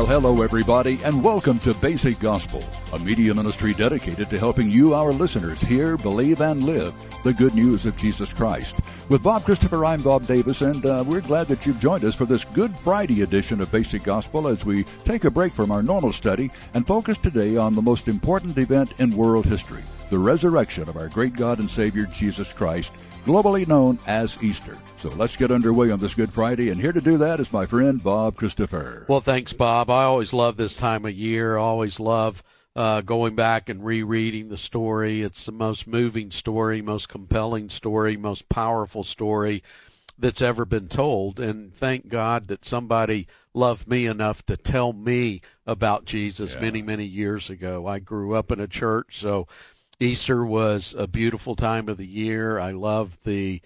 hello, everybody, and welcome to Basic Gospel, a media ministry dedicated to helping you, our listeners, hear, believe, and live the good news of Jesus Christ. With Bob Christopher, I'm Bob Davis, and we're glad that you've joined us for this Good Friday edition of Basic Gospel as we take a break from our normal study and focus today on the most important event in world history, the resurrection of our great God and Savior, Jesus Christ, globally known as Easter. So let's get underway on this Good Friday, and here to do that is my friend Bob Christopher. Well, thanks, Bob. I always love this time of year. I always love going back and rereading the story. It's the most moving story, most compelling story, most powerful story that's ever been told. And thank God that somebody loved me enough to tell me about Jesus many, many years ago. I grew up in a church, so Easter was a beautiful time of the year. I loved the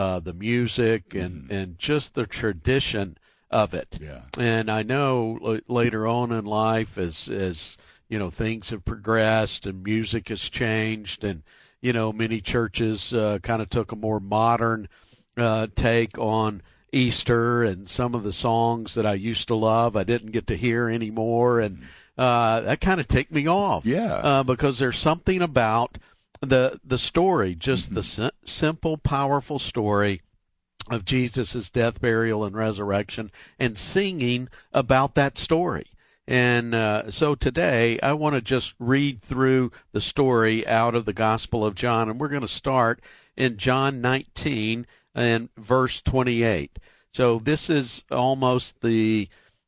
music and just the tradition of it. Yeah. And I know later on in life, as you know, things have progressed and music has changed, and you know, many churches kind of took a more modern take on Easter, and some of the songs that I used to love I didn't get to hear anymore, and that kind of ticked me off. Yeah. Because there's something about the story, just the simple, powerful story of Jesus' death, burial, and resurrection, and singing about that story. And so today I want to just read through the story out of the Gospel of John, and we're going to start in John 19 and verse 28. So this is almost the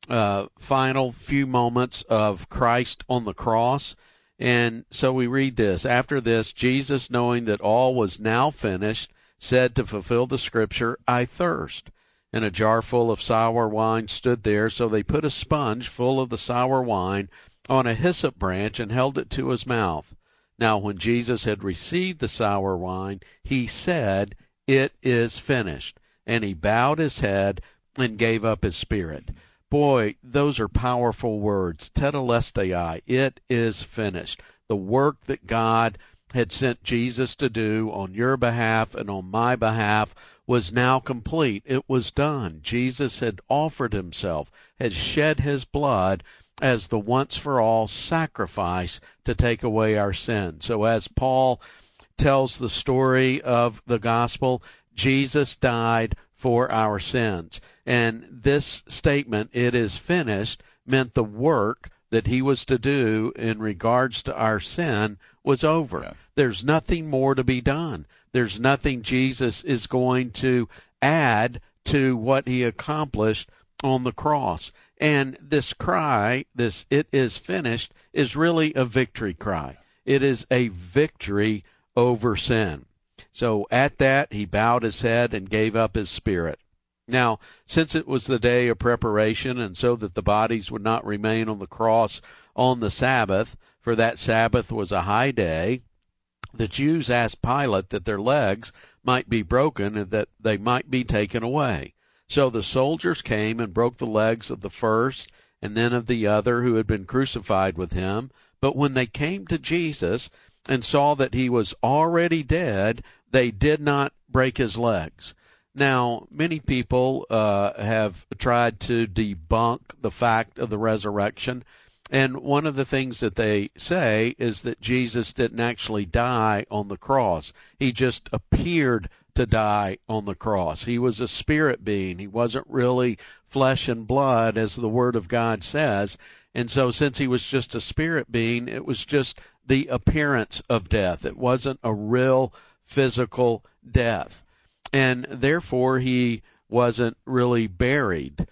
final few moments of Christ on the cross. And so we read this. After this, Jesus, knowing that all was now finished, said to fulfill the scripture, I thirst. And a jar full of sour wine stood there, so they put a sponge full of the sour wine on a hyssop branch and held it to his mouth. Now when Jesus had received the sour wine, he said, It is finished. And he bowed his head and gave up his spirit. Boy, those are powerful words. Tetelestai, it is finished. The work that God had sent Jesus to do on your behalf and on my behalf was now complete. It was done. Jesus had offered himself, had shed his blood as the once-for-all sacrifice to take away our sin. So as Paul tells the story of the gospel, Jesus died for our sins. And this statement, it is finished, meant the work that he was to do in regards to our sin was over. Yeah. There's nothing more to be done. There's nothing Jesus is going to add to what he accomplished on the cross. And this cry, this it is finished, is really a victory cry. It is a victory over sin. So at that, he bowed his head and gave up his spirit. Now, since it was the day of preparation, and so that the bodies would not remain on the cross on the Sabbath, for that Sabbath was a high day, the Jews asked Pilate that their legs might be broken and that they might be taken away. So the soldiers came and broke the legs of the first and then of the other who had been crucified with him. But when they came to Jesus and saw that he was already dead, they did not break his legs. Now, many people have tried to debunk the fact of the resurrection, and one of the things that they say is that Jesus didn't actually die on the cross. He just appeared to die on the cross. He was a spirit being. He wasn't really flesh and blood, as the Word of God says. And so since he was just a spirit being, it was just the appearance of death. It wasn't a real physical death. And therefore, he wasn't really buried.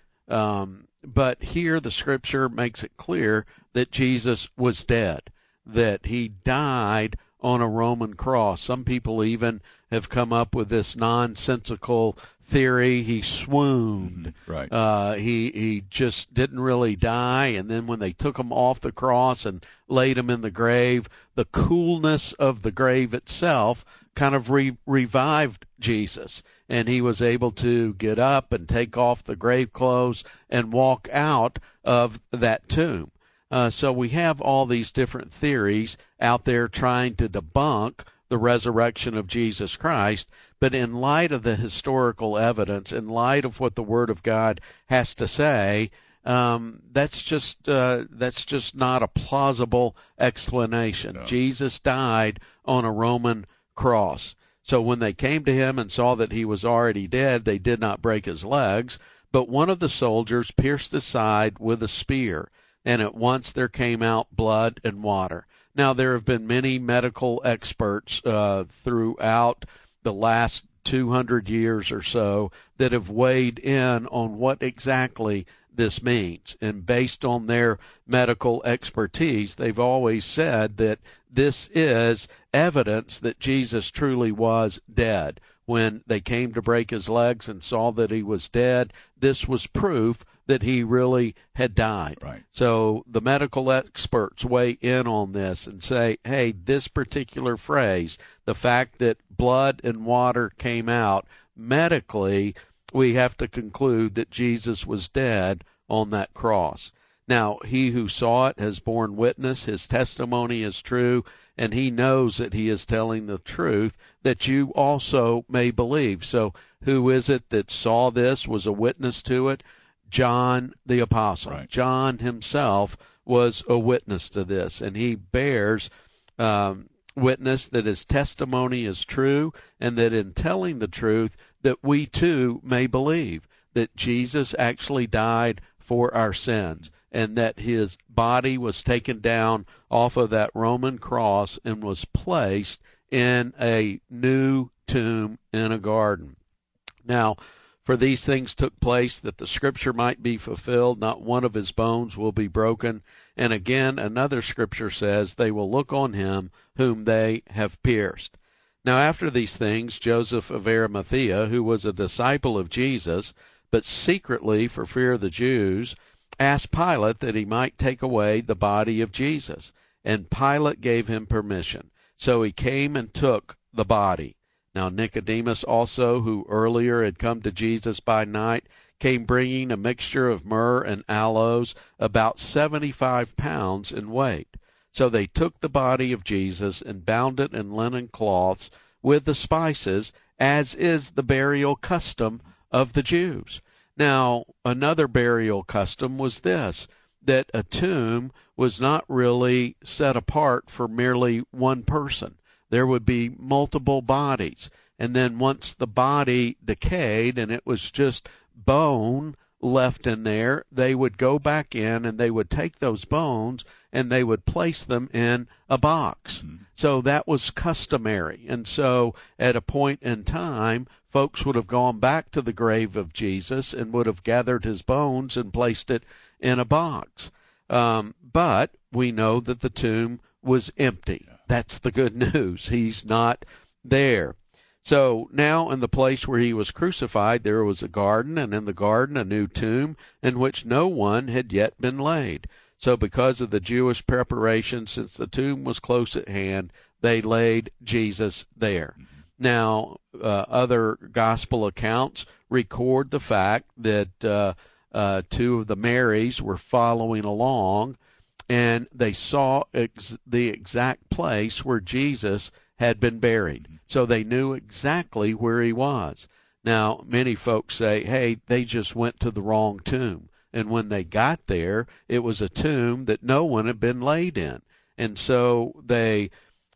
But here the Scripture makes it clear that Jesus was dead, that he died on a Roman cross. Some people even have come up with this nonsensical theory. He swooned. Right. He just didn't really die. And then when they took him off the cross and laid him in the grave, the coolness of the grave itself kind of revived Jesus. And he was able to get up and take off the grave clothes and walk out of that tomb. So we have all these different theories out there trying to debunk the resurrection of Jesus Christ, but in light of the historical evidence, in light of what the Word of God has to say, that's just not a plausible explanation. No. Jesus died on a Roman cross. So when they came to him and saw that he was already dead, they did not break his legs, but one of the soldiers pierced his side with a spear, and at once there came out blood and water. Now, there have been many medical experts throughout the last 200 years or so that have weighed in on what exactly this means. And based on their medical expertise, they've always said that this is evidence that Jesus truly was dead. When they came to break his legs and saw that he was dead, this was proof that he really had died. Right. So the medical experts weigh in on this and say, hey, this particular phrase, the fact that blood and water came out, medically, we have to conclude that Jesus was dead on that cross. Now, he who saw it has borne witness, his testimony is true, and he knows that he is telling the truth, that you also may believe. So who is it that saw this, was a witness to it? John the Apostle. Right. John himself was a witness to this, and he bears witness that his testimony is true, and that in telling the truth, that we too may believe that Jesus actually died for our sins, and that his body was taken down off of that Roman cross and was placed in a new tomb in a garden. Now, for these things took place that the scripture might be fulfilled, not one of his bones will be broken. And again, another scripture says, they will look on him whom they have pierced. Now, after these things, Joseph of Arimathea, who was a disciple of Jesus, but secretly for fear of the Jews, asked Pilate that he might take away the body of Jesus. And Pilate gave him permission. So he came and took the body. Now Nicodemus also, who earlier had come to Jesus by night, came bringing a mixture of myrrh and aloes, about 75 pounds in weight. So they took the body of Jesus and bound it in linen cloths with the spices, as is the burial custom of the Jews. Now, another burial custom was this, that a tomb was not really set apart for merely one person. There would be multiple bodies, and then once the body decayed and it was just bone left in there, they would go back in and they would take those bones and they would place them in a box. Mm-hmm. So that was customary. And so at a point in time, folks would have gone back to the grave of Jesus and would have gathered his bones and placed it in a box. But we know that the tomb was empty. That's the good news. He's not there. So now in the place where he was crucified, there was a garden, and in the garden a new tomb in which no one had yet been laid. So because of the Jewish preparation, since the tomb was close at hand, they laid Jesus there. Mm-hmm. Now, other gospel accounts record the fact that two of the Marys were following along, and they saw the exact place where Jesus had been buried. So they knew exactly where he was. Now, many folks say, hey, they just went to the wrong tomb. And when they got there, it was a tomb that no one had been laid in. And so they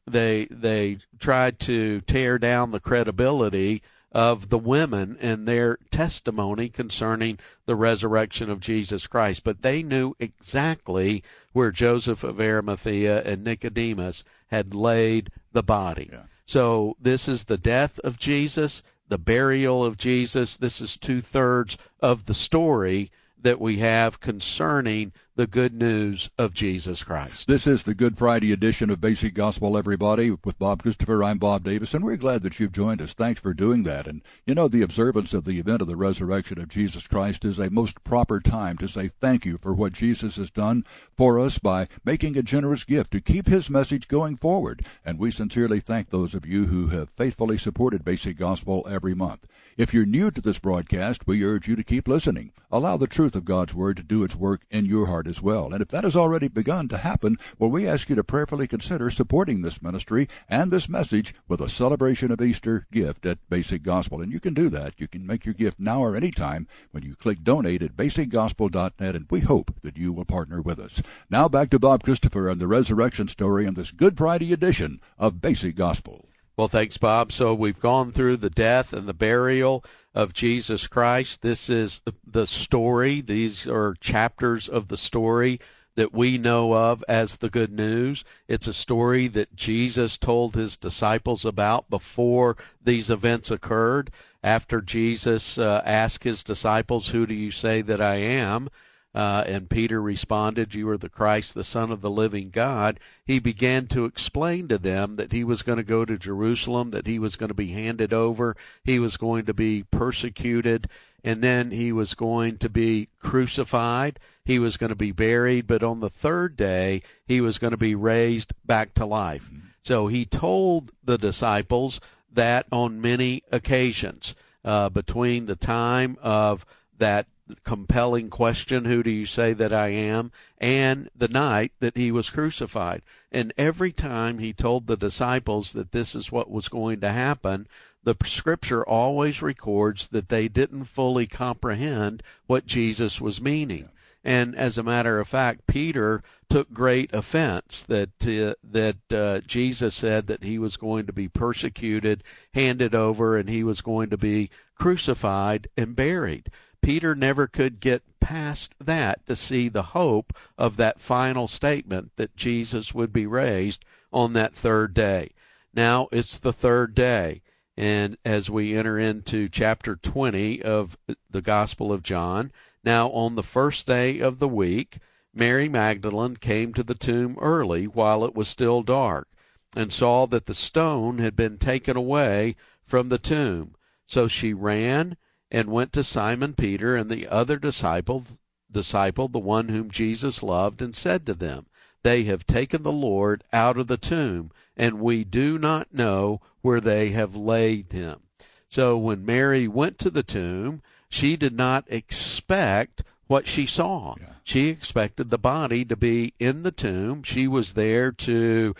tried to tear down the credibility of the women and their testimony concerning the resurrection of Jesus Christ. But they knew exactly where Joseph of Arimathea and Nicodemus had laid the body. Yeah. So this is the death of Jesus, the burial of Jesus. This is 2/3 of the story that we have concerning the good news of Jesus Christ. This is the Good Friday edition of Basic Gospel, everybody. With Bob Christopher, I'm Bob Davis, and we're glad that you've joined us. Thanks for doing that. And, you know, the observance of the event of the resurrection of Jesus Christ is a most proper time to say thank you for what Jesus has done for us by making a generous gift to keep his message going forward. And we sincerely thank those of you who have faithfully supported Basic Gospel every month. If you're new to this broadcast, we urge you to keep listening. Allow the truth of God's Word to do its work in your heart as well. And if that has already begun to happen, well, we ask you to prayerfully consider supporting this ministry and this message with a Celebration of Easter gift at Basic Gospel. And you can do that. You can make your gift now or anytime when you click donate at basicgospel.net, and we hope that you will partner with us. Now back to Bob Christopher and the resurrection story on this Good Friday edition of Basic Gospel. Well, thanks, Bob. So we've gone through the death and the burial of Jesus Christ. This is the story. These are chapters of the story that we know of as the good news. It's a story that Jesus told his disciples about before these events occurred. After Jesus asked his disciples, "Who do you say that I am?" And Peter responded, "You are the Christ, the Son of the living God." He began to explain to them that he was going to go to Jerusalem, that he was going to be handed over, he was going to be persecuted, and then he was going to be crucified, he was going to be buried, but on the third day he was going to be raised back to life. So he told the disciples that on many occasions between the time of that compelling question, "Who do you say that I am?" and the night that he was crucified. And every time he told the disciples that this is what was going to happen, the Scripture always records that they didn't fully comprehend what Jesus was meaning. And as a matter of fact, Peter took great offense that Jesus said that he was going to be persecuted, handed over, and he was going to be crucified and buried. Peter never could get past that to see the hope of that final statement that Jesus would be raised on that third day. Now it's the third day, and as we enter into chapter 20 of the Gospel of John, now on the first day of the week, Mary Magdalene came to the tomb early while it was still dark, and saw that the stone had been taken away from the tomb. So she ran and went to Simon Peter and the other disciple, the one whom Jesus loved, and said to them, "They have taken the Lord out of the tomb, and we do not know where they have laid him." So when Mary went to the tomb, she did not expect what she saw. Yeah. She expected the body to be in the tomb. She was there to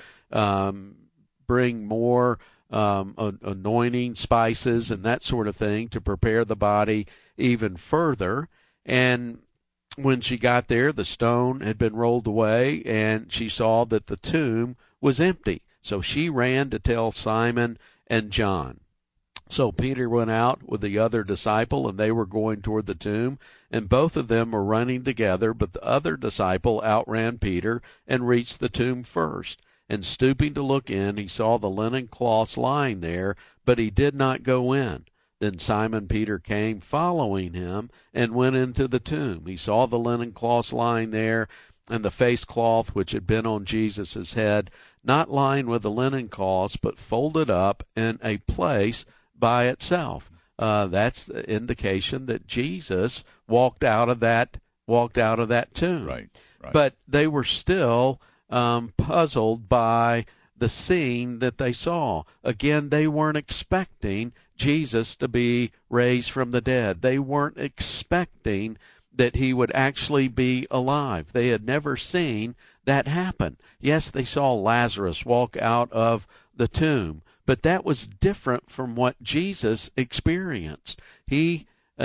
bring more anointing spices and that sort of thing to prepare the body even further. And when she got there, the stone had been rolled away, and she saw that the tomb was empty. So she ran to tell Simon and John. So Peter went out with the other disciple, and they were going toward the tomb, and both of them were running together, but the other disciple outran Peter and reached the tomb first. And stooping to look in, he saw the linen cloths lying there, but he did not go in. Then Simon Peter came, following him, and went into the tomb. He saw the linen cloths lying there, and the face cloth which had been on Jesus' head, not lying with the linen cloths, but folded up in a place by itself. That's the indication that Jesus walked out of that tomb. Right. But they were still puzzled by the scene that they saw. Again, they weren't expecting Jesus to be raised from the dead. They weren't expecting that he would actually be alive. They had never seen that happen. Yes, they saw Lazarus walk out of the tomb, but that was different from what Jesus experienced. He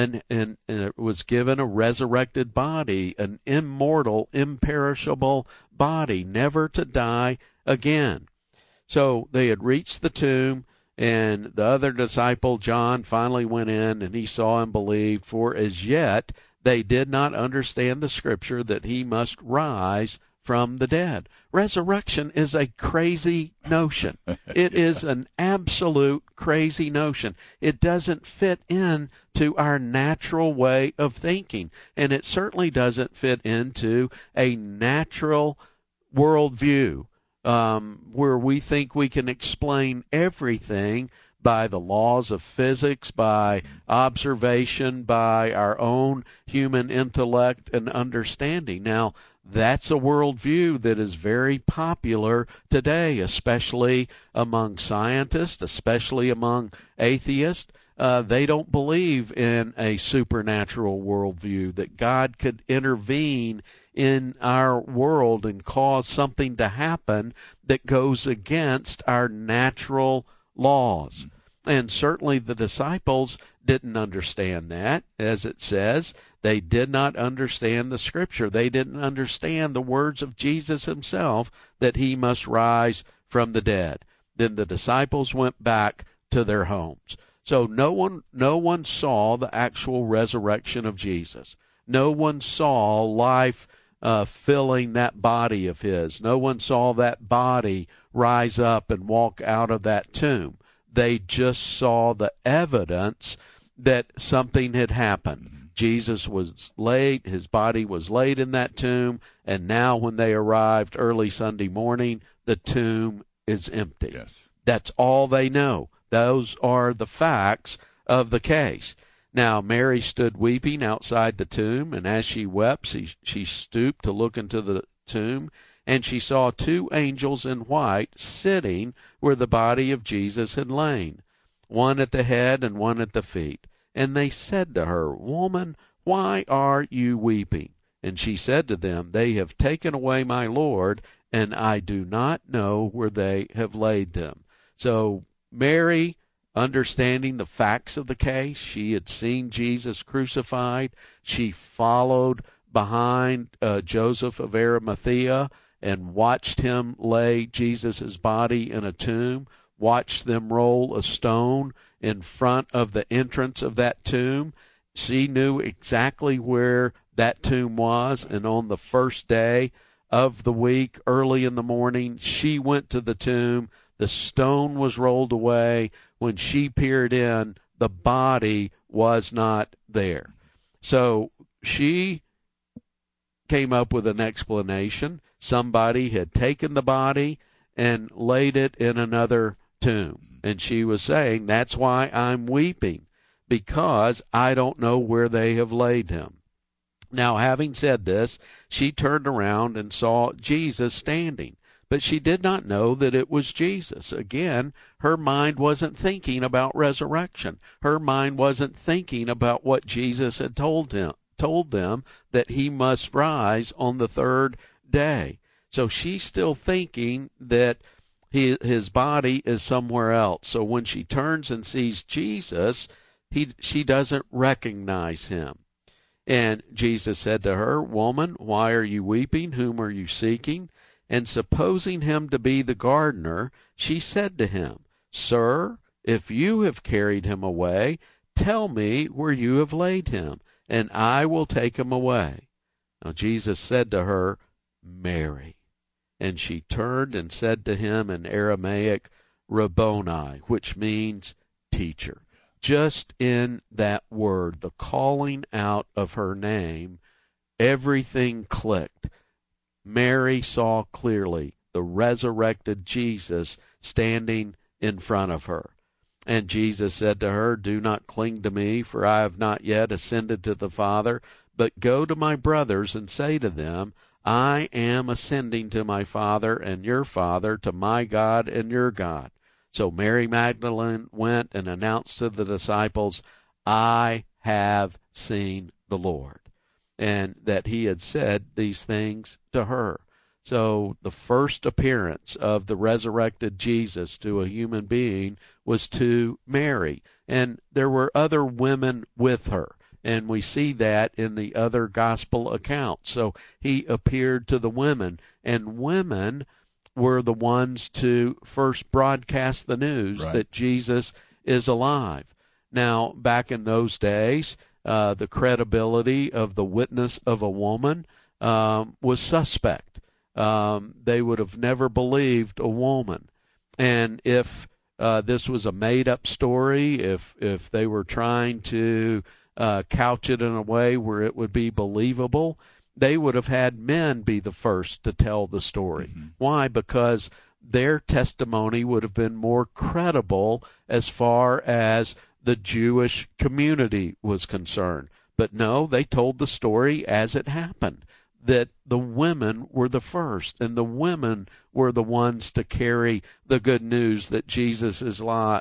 was given a resurrected body, an immortal, imperishable body, never to die again. So they had reached the tomb, and the other disciple, John, finally went in, and he saw and believed, for as yet they did not understand the Scripture that he must rise from the dead. Resurrection is a crazy notion. It is an absolute crazy notion. It doesn't fit into our natural way of thinking, and it certainly doesn't fit into a natural worldview where we think we can explain everything by the laws of physics, by observation, by our own human intellect and understanding. Now, that's a worldview that is very popular today, especially among scientists, especially among atheists. They don't believe in a supernatural worldview, that God could intervene in our world and cause something to happen that goes against our natural laws. And certainly the disciples didn't understand that, as it says. They did not understand the Scripture. They didn't understand the words of Jesus himself that he must rise from the dead. Then the disciples went back to their homes. So no one saw the actual resurrection of Jesus. No one saw life filling that body of his. No one saw that body rise up and walk out of that tomb. They just saw the evidence that something had happened. Jesus was laid, his body was laid in that tomb, and now when they arrived early Sunday morning, the tomb is empty. Yes. That's all they know. Those are the facts of the case. Now Mary stood weeping outside the tomb, and as she wept, she stooped to look into the tomb, and she saw two angels in white sitting where the body of Jesus had lain, one at the head and one at the feet. And they said to her, "Woman, why are you weeping?" And she said to them, "They have taken away my Lord, and I do not know where they have laid them." So Mary, understanding the facts of the case, she had seen Jesus crucified. She followed behind Joseph of Arimathea and watched him lay Jesus' body in a tomb, watched them roll a stone in front of the entrance of that tomb. She knew exactly where that tomb was, and on the first day of the week, early in the morning, she went to the tomb. The stone was rolled away. When she peered in, the body was not there. So she came up with an explanation. Somebody had taken the body and laid it in another tomb. And she was saying, "That's why I'm weeping, because I don't know where they have laid him." Now, having said this, she turned around and saw Jesus standing, but she did not know that it was Jesus. Again, her mind wasn't thinking about resurrection. Her mind wasn't thinking about what Jesus had told them that he must rise on the third day. So she's still thinking that his body is somewhere else. So when she turns and sees Jesus, she doesn't recognize him. And Jesus said to her, "Woman, why are you weeping? Whom are you seeking?" And supposing him to be the gardener, she said to him, "Sir, if you have carried him away, tell me where you have laid him, and I will take him away." Now Jesus said to her, "Mary." And she turned and said to him in Aramaic, "Rabboni," which means teacher. Just in that word, the calling out of her name, everything clicked. Mary saw clearly the resurrected Jesus standing in front of her. And Jesus said to her, "Do not cling to me, for I have not yet ascended to the Father, but go to my brothers and say to them, I am ascending to my Father and your Father, to my God and your God." So Mary Magdalene went and announced to the disciples, "I have seen the Lord," and that he had said these things to her. So the first appearance of the resurrected Jesus to a human being was to Mary, and there were other women with her. And we see that in the other gospel accounts. So he appeared to the women, and women were the ones to first broadcast the news that Jesus is alive. Now, back in those days, the credibility of the witness of a woman was suspect. They would have never believed a woman. And if this was a made-up story, if they were trying to couch it in a way where it would be believable, they would have had men be the first to tell the story. Mm-hmm. Why? Because their testimony would have been more credible as far as the Jewish community was concerned. But no, they told the story as it happened, that the women were the first, and the women were the ones to carry the good news that Jesus is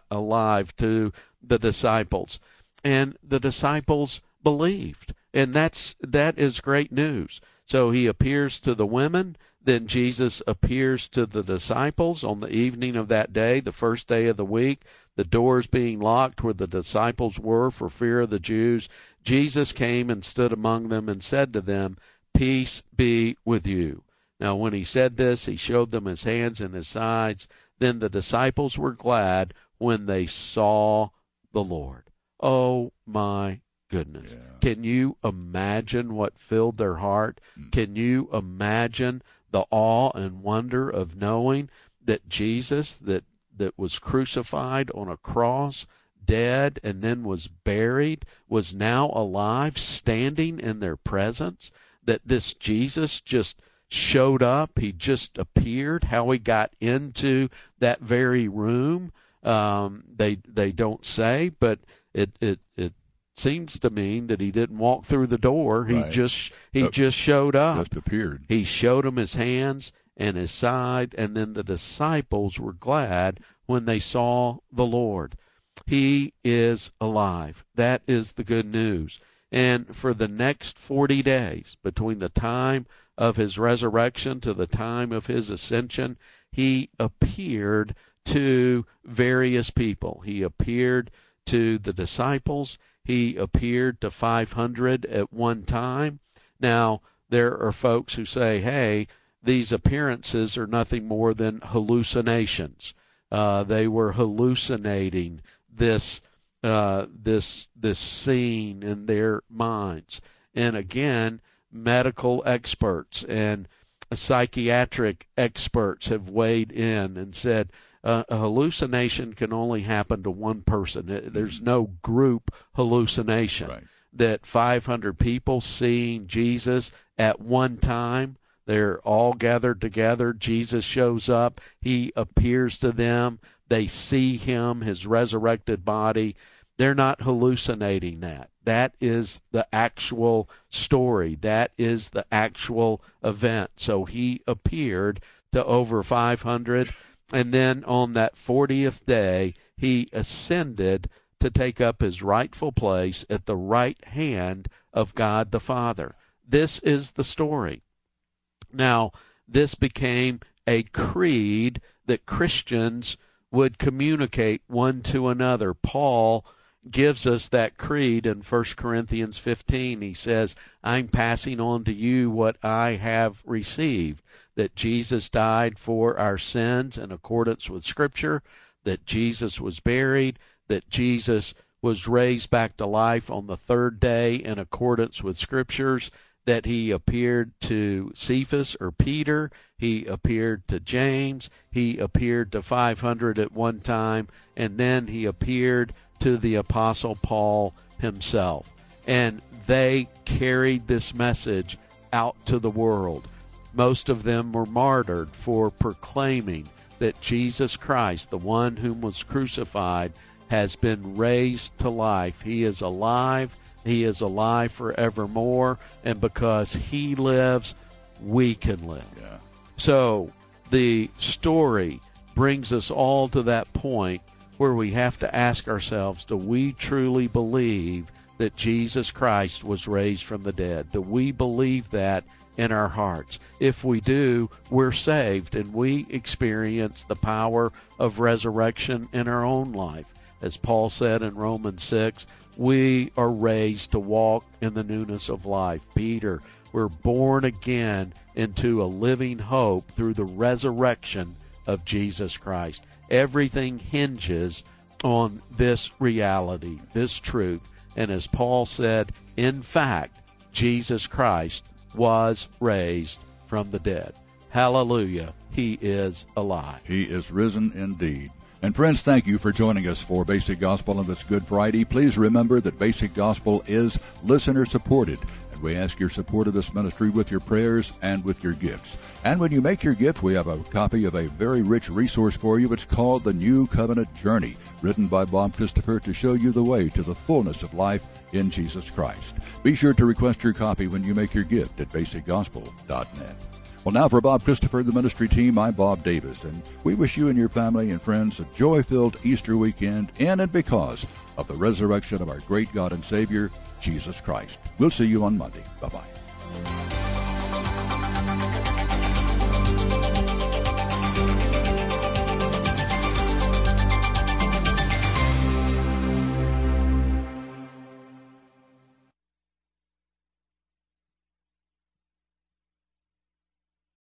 alive to the disciples. And the disciples believed, and that is great news. So he appears to the women. Then Jesus appears to the disciples on the evening of that day, the first day of the week, the doors being locked where the disciples were for fear of the Jews. Jesus came and stood among them and said to them, "Peace be with you." Now, when he said this, he showed them his hands and his sides. Then the disciples were glad when they saw the Lord. Oh, my goodness. Yeah. Can you imagine what filled their heart? Can you imagine the awe and wonder of knowing that Jesus, that was crucified on a cross, dead, and then was buried, was now alive, standing in their presence, that this Jesus just showed up, he just appeared, how he got into that very room, they don't say, but it seems to mean that he didn't walk through the door. He just showed up. Just appeared. He showed them his hands and his side, and then the disciples were glad when they saw the Lord. He is alive. That is the good news. And for the next 40 days, between the time of his resurrection to the time of his ascension, he appeared to various people. He appeared to the disciples. He appeared to 500 at one time. Now, there are folks who say, hey, these appearances are nothing more than hallucinations. They were hallucinating this scene in their minds. And again, medical experts and psychiatric experts have weighed in and said a hallucination can only happen to one person. There's no group hallucination. Right. That 500 people seeing Jesus at one time, they're all gathered together. Jesus shows up. He appears to them. They see him, his resurrected body. They're not hallucinating that. That is the actual story. That is the actual event. So he appeared to over 500. And then on that 40th day, he ascended to take up his rightful place at the right hand of God the Father. This is the story. Now, this became a creed that Christians would communicate one to another. Paul gives us that creed in 1 Corinthians 15. He says, I'm passing on to you what I have received, that Jesus died for our sins in accordance with Scripture, that Jesus was buried, that Jesus was raised back to life on the third day in accordance with Scriptures, that he appeared to Cephas or Peter, he appeared to James, he appeared to 500 at one time, and then he appeared to the Apostle Paul himself. And they carried this message out to the world. Most of them were martyred for proclaiming that Jesus Christ, the one whom was crucified, has been raised to life. He is alive. He is alive forevermore. And because he lives, we can live. Yeah. So the story brings us all to that point where we have to ask ourselves, do we truly believe that Jesus Christ was raised from the dead? Do we believe that in our hearts? If we do, we're saved, and we experience the power of resurrection in our own life. As Paul said in Romans 6, we are raised to walk in the newness of life. Peter, we're born again into a living hope through the resurrection of Jesus Christ. Everything hinges on this reality, this truth. And as Paul said, in fact, Jesus Christ was raised from the dead. Hallelujah. He is alive. He is risen indeed. And friends, thank you for joining us for Basic Gospel on this Good Friday. Please remember that Basic Gospel is listener-supported, and we ask your support of this ministry with your prayers and with your gifts. And when you make your gift, we have a copy of a very rich resource for you. It's called The New Covenant Journey, written by Bob Christopher to show you the way to the fullness of life in Jesus Christ. Be sure to request your copy when you make your gift at basicgospel.net. Well, now for Bob Christopher, the ministry team, I'm Bob Davis, and we wish you and your family and friends a joy-filled Easter weekend in and because of the resurrection of our great God and Savior, Jesus Christ. We'll see you on Monday. Bye-bye.